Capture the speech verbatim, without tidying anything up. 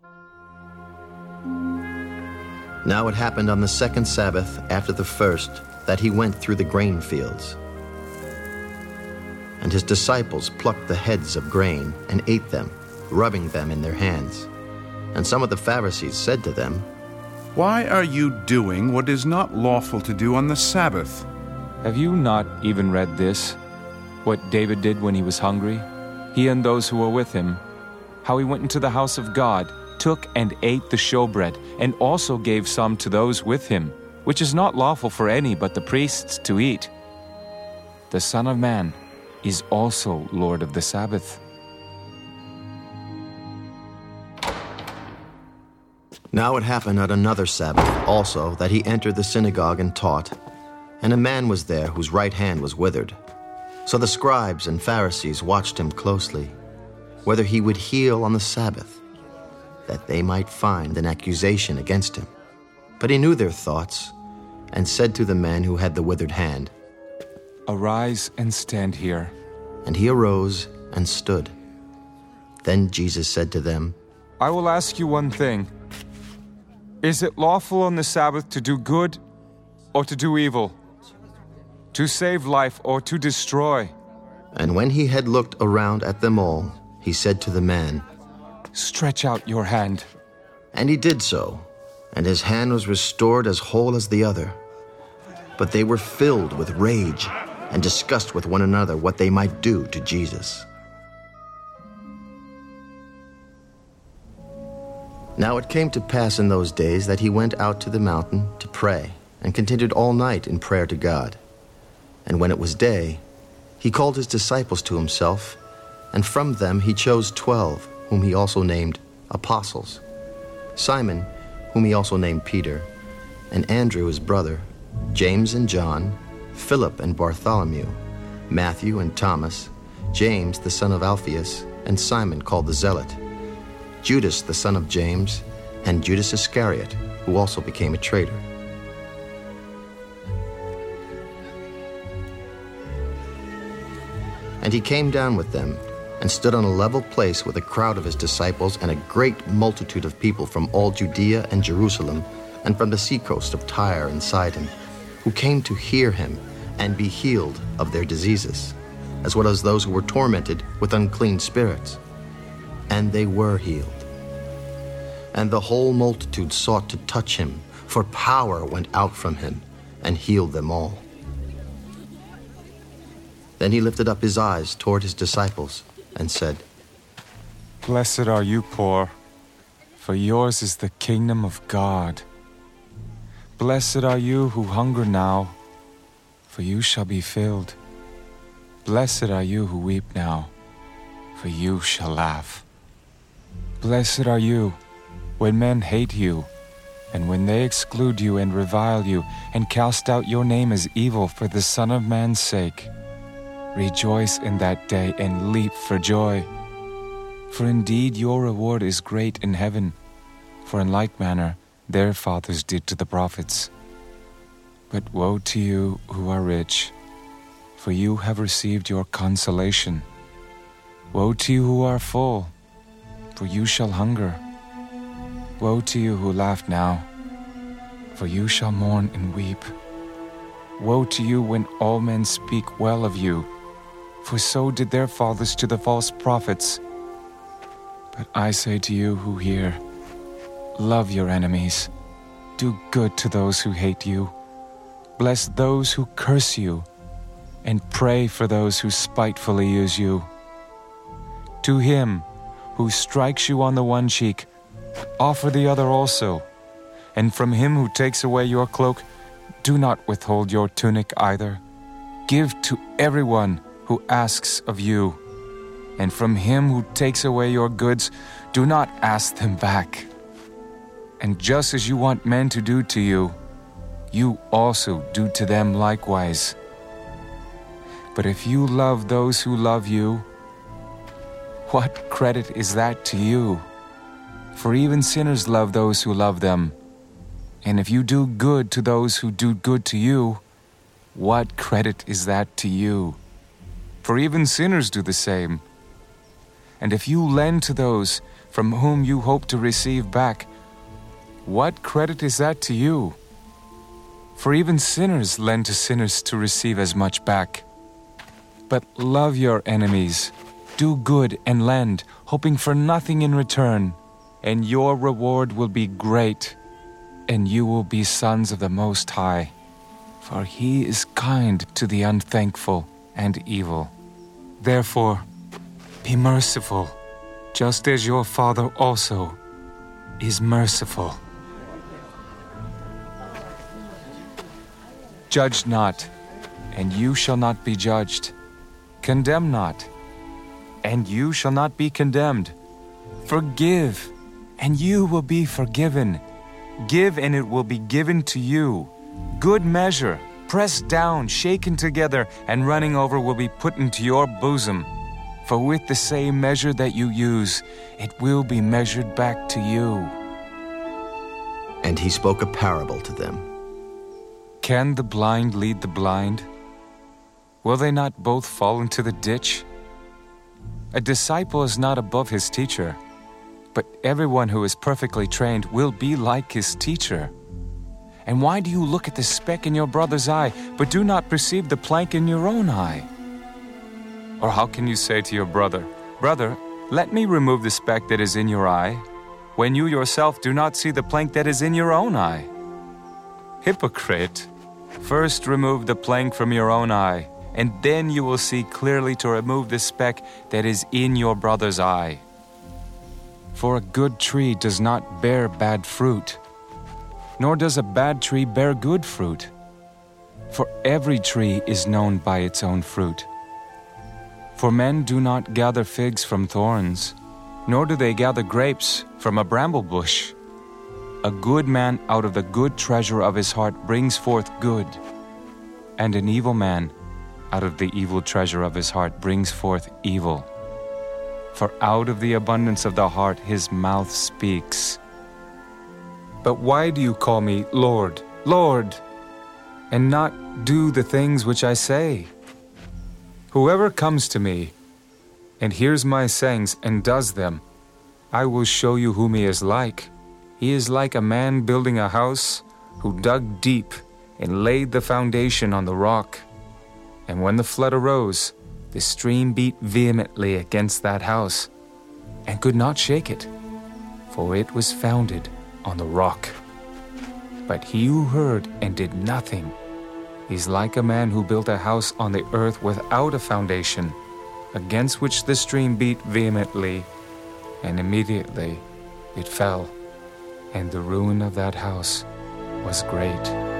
Now it happened on the second Sabbath after the first that he went through the grain fields. And his disciples plucked the heads of grain and ate them, rubbing them in their hands. And some of the Pharisees said to them, "Why are you doing what is not lawful to do on the Sabbath?" Have you not even read this? What David did when he was hungry? He and those who were with him. How he went into the house of God, took and ate the showbread, and also gave some to those with him, which is not lawful for any but the priests to eat. The Son of Man is also Lord of the Sabbath. Now it happened on another Sabbath also that he entered the synagogue and taught, and a man was there whose right hand was withered. So the scribes and Pharisees watched him closely, whether he would heal on the Sabbath, that they might find an accusation against him. But he knew their thoughts, and said to the man who had the withered hand, Arise and stand here. And he arose and stood. Then Jesus said to them, I will ask you one thing. Is it lawful on the Sabbath to do good or to do evil? To save life or to destroy? And when he had looked around at them all, he said to the man, Stretch out your hand. And he did so, and his hand was restored as whole as the other. But they were filled with rage and discussed with one another what they might do to Jesus. Now it came to pass in those days that he went out to the mountain to pray, and continued all night in prayer to God. And when it was day, he called his disciples to himself, and from them he chose twelve, whom he also named apostles: Simon, whom he also named Peter, and Andrew his brother, James and John, Philip and Bartholomew, Matthew and Thomas, James the son of Alphaeus, and Simon called the Zealot, Judas the son of James, and Judas Iscariot, who also became a traitor. And he came down with them, and stood on a level place with a crowd of his disciples and a great multitude of people from all Judea and Jerusalem, and from the seacoast of Tyre and Sidon, who came to hear him and be healed of their diseases, as well as those who were tormented with unclean spirits. And they were healed. And the whole multitude sought to touch him, for power went out from him and healed them all. Then he lifted up his eyes toward his disciples and said, Blessed are you poor, for yours is the kingdom of God. Blessed are you who hunger now, for you shall be filled. Blessed are you who weep now, for you shall laugh. Blessed are you when men hate you, and when they exclude you and revile you, and cast out your name as evil for the Son of Man's sake. Rejoice in that day and leap for joy. For indeed your reward is great in heaven, for in like manner their fathers did to the prophets. But woe to you who are rich, for you have received your consolation. Woe to you who are full, for you shall hunger. Woe to you who laugh now, for you shall mourn and weep. Woe to you when all men speak well of you, for so did their fathers to the false prophets. But I say to you who hear, love your enemies, do good to those who hate you, bless those who curse you, and pray for those who spitefully use you. To him who strikes you on the one cheek, offer the other also, and from him who takes away your cloak, do not withhold your tunic either. Give to everyone who asks of you, and from him who takes away your goods, do not ask them back. And just as you want men to do to you, you also do to them likewise. But if you love those who love you, what credit is that to you? For even sinners love those who love them. And if you do good to those who do good to you, what credit is that to you? For even sinners do the same. And if you lend to those from whom you hope to receive back, what credit is that to you? For even sinners lend to sinners to receive as much back. But love your enemies, do good and lend, hoping for nothing in return, and your reward will be great, and you will be sons of the Most High, for He is kind to the unthankful and evil. Therefore, be merciful, just as your Father also is merciful. Judge not, and you shall not be judged. Condemn not, and you shall not be condemned. Forgive, and you will be forgiven. Give, and it will be given to you. Good measure, pressed down, shaken together, and running over will be put into your bosom. For with the same measure that you use, it will be measured back to you. And he spoke a parable to them. Can the blind lead the blind? Will they not both fall into the ditch? A disciple is not above his teacher, but everyone who is perfectly trained will be like his teacher. And why do you look at the speck in your brother's eye, but do not perceive the plank in your own eye? Or how can you say to your brother, Brother, let me remove the speck that is in your eye, when you yourself do not see the plank that is in your own eye? Hypocrite, first remove the plank from your own eye, and then you will see clearly to remove the speck that is in your brother's eye. For a good tree does not bear bad fruit, nor does a bad tree bear good fruit. For every tree is known by its own fruit. For men do not gather figs from thorns, nor do they gather grapes from a bramble bush. A good man out of the good treasure of his heart brings forth good, and an evil man out of the evil treasure of his heart brings forth evil. For out of the abundance of the heart his mouth speaks. But why do you call me Lord, Lord, and not do the things which I say? Whoever comes to me and hears my sayings and does them, I will show you whom he is like. He is like a man building a house who dug deep and laid the foundation on the rock. And when the flood arose, the stream beat vehemently against that house and could not shake it, for it was founded on the rock. But he who heard and did nothing is like a man who built a house on the earth without a foundation, against which the stream beat vehemently, and immediately it fell, and the ruin of that house was great.